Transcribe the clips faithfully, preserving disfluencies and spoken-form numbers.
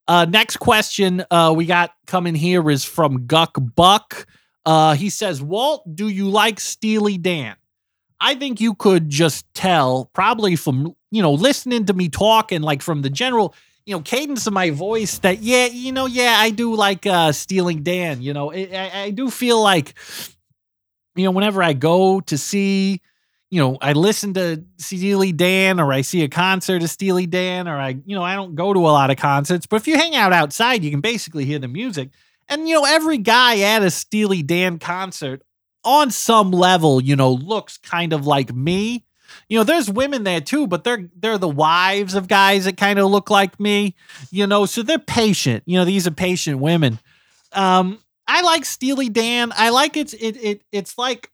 Uh, next question uh, we got coming here is from Guck Buck. Uh, he says, Walt, do you like Steely Dan? I think you could just tell, probably from, you know, listening to me talk and like from the general, you know, cadence of my voice that, yeah, you know, yeah, I do like uh, Steely Dan. You know, I, I, I do feel like, you know, whenever I go to see, you know, I listen to Steely Dan or I see a concert of Steely Dan or I, you know, I don't go to a lot of concerts, but if you hang out outside, you can basically hear the music. And, you know, every guy at a Steely Dan concert on some level, you know, looks kind of like me. You know, there's women there too, but they're they're the wives of guys that kind of look like me, you know, so they're patient. You know, these are patient women. Um, I like Steely Dan. I like it's it it it's like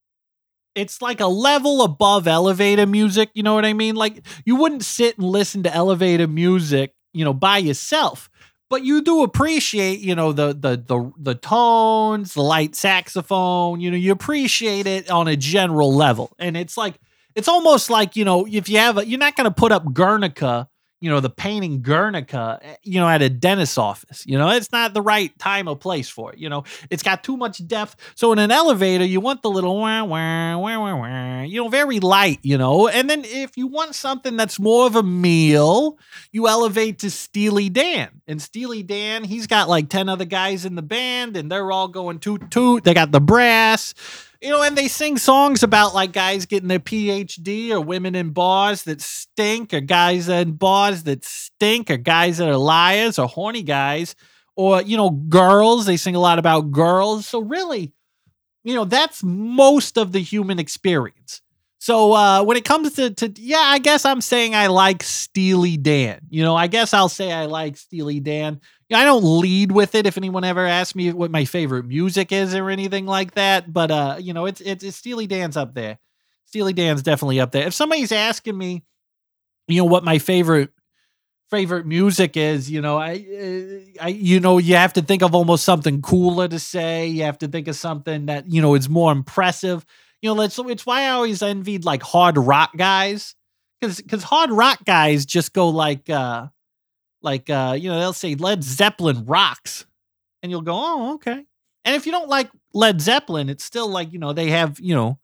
it's like a level above elevator music, you know what I mean? Like you wouldn't sit and listen to elevator music, you know, by yourself. But you do appreciate, you know, the the the the tones, the light saxophone, you know, you appreciate it on a general level. And it's like it's almost like, you know, if you have a, you're not going to put up Guernica, you know, the painting Guernica, you know, at a dentist's office. You know, it's not the right time or place for it. You know, it's got too much depth. So in an elevator, you want the little wah, wah, wah, wah, wah, you know, very light, you know. And then if you want something that's more of a meal, you elevate to Steely Dan. And Steely Dan, he's got like ten other guys in the band, and they're all going toot toot. They got the brass. You know, and they sing songs about like guys getting their P H D or women in bars that stink or guys in bars that stink or guys that are liars or horny guys or, you know, girls. They sing a lot about girls. So really, you know, that's most of the human experience. So uh, when it comes to, to, yeah, I guess I'm saying I like Steely Dan. You know, I guess I'll say I like Steely Dan. I don't lead with it if anyone ever asks me what my favorite music is or anything like that. But, uh, you know, it's, it's, it's Steely Dan's up there. Steely Dan's definitely up there. If somebody's asking me, you know, what my favorite, favorite music is, you know, I, uh, I, you know, you have to think of almost something cooler to say. You have to think of something that, you know, is more impressive. You know, that's, it's why I always envied like hard rock guys. Cause, cause hard rock guys just go like, uh, Like, uh, you know, they'll say Led Zeppelin rocks. And you'll go, oh, okay. And if you don't like Led Zeppelin, it's still like, you know, they have, you know,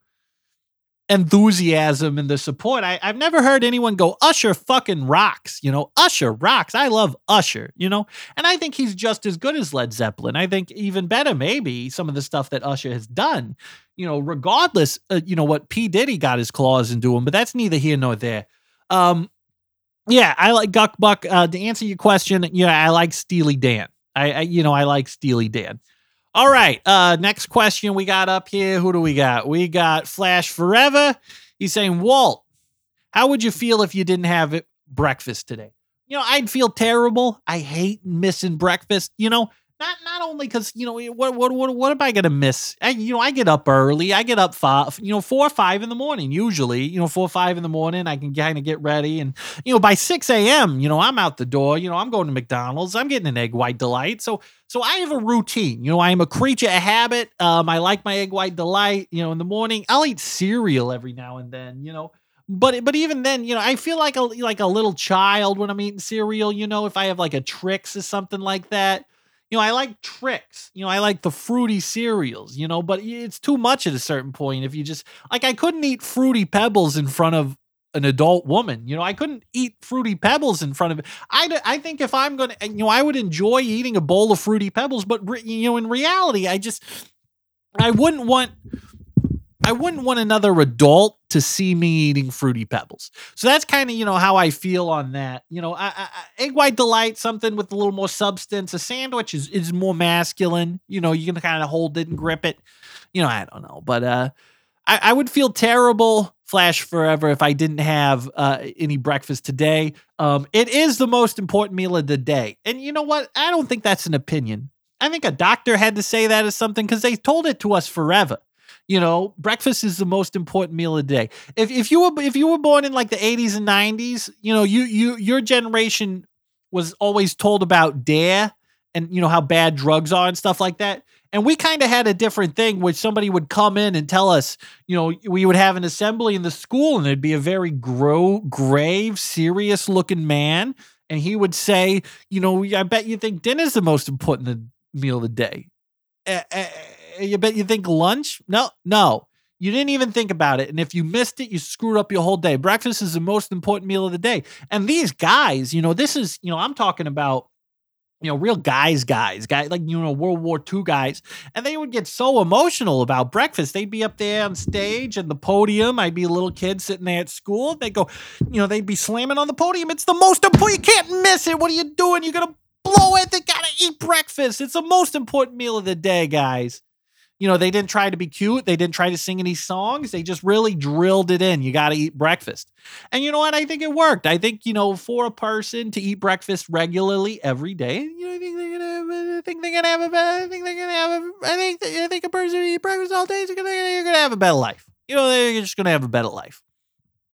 enthusiasm and the support. I, I've never heard anyone go, Usher fucking rocks. You know, Usher rocks. I love Usher, you know. And I think he's just as good as Led Zeppelin. I think even better, maybe, some of the stuff that Usher has done, you know, regardless, uh, you know, what P. Diddy got his claws into him. But that's neither here nor there. Um, Yeah, I like Guck Buck. Uh, to answer your question, yeah, I like Steely Dan. I, I, you know, I like Steely Dan. All right, uh, next question we got up here. Who do we got? We got Flash Forever. He's saying, Walt, how would you feel if you didn't have it, breakfast today? You know, I'd feel terrible. I hate missing breakfast. You know, not not only because, you know, what what what what am I gonna miss? I, you know, I get up early. I get up five, you know, four or five in the morning. Usually, you know, four or five in the morning. I can kind of get ready, and you know, by six a.m., you know, I'm out the door. You know, I'm going to McDonald's. I'm getting an egg white delight. So so I have a routine. You know, I am a creature of habit. Um, I like my egg white delight. You know, in the morning, I'll eat cereal every now and then. You know. But but even then, you know, I feel like a like a little child when I'm eating cereal. You know, if I have like a Trix or something like that. You know, I like Trix. You know, I like the fruity cereals, you know, but it's too much at a certain point. If you just, like, I couldn't eat Fruity Pebbles in front of an adult woman. You know, I couldn't eat Fruity Pebbles in front of, I, I think if I'm going to, you know, I would enjoy eating a bowl of Fruity Pebbles, but, you know, in reality, I just, I wouldn't want, I wouldn't want another adult to see me eating Fruity Pebbles. So that's kind of, you know, how I feel on that. You know, I, I, egg white delight, something with a little more substance. A sandwich is, is more masculine. You know, you can kind of hold it and grip it. You know, I don't know. But uh, I, I would feel terrible, Flash Forever, if I didn't have uh, any breakfast today. Um, it is the most important meal of the day. And you know what? I don't think that's an opinion. I think a doctor had to say that as something because they told it to us forever. You know, breakfast is the most important meal of the day. If if you were if you were born in like the eighties and nineties, you know, you you your generation was always told about dare and you know how bad drugs are and stuff like that. And we kind of had a different thing where somebody would come in and tell us, you know, we would have an assembly in the school and there'd be a very gro- grave, serious looking man. and he would say, you know, I bet you think dinner's the most important meal of the day. Uh, uh, you bet you think lunch? No, no. You didn't even think about it. And if you missed it, you screwed up your whole day. Breakfast is the most important meal of the day. And these guys, you know, this is, you know, I'm talking about, you know, real guys, guys, guys like, you know, World War Two guys. And they would get so emotional about breakfast. They'd be up there on stage and the podium. I'd be a little kid sitting there at school. They'd go, you know, they'd be slamming on the podium. It's the most important. You can't miss it. What are you doing? You're going to blow it. They got to eat breakfast. It's the most important meal of the day, guys. You know, they didn't try to be cute. They didn't try to sing any songs. They just really drilled it in. You got to eat breakfast. And you know what? I think it worked. I think, you know, for a person to eat breakfast regularly every day, you know, I think they're gonna have, I think they're gonna have a better, I think they're gonna have a, I think, I think a person who eats breakfast all day is gonna, you're gonna have a better life. You know, they're just gonna have a better life.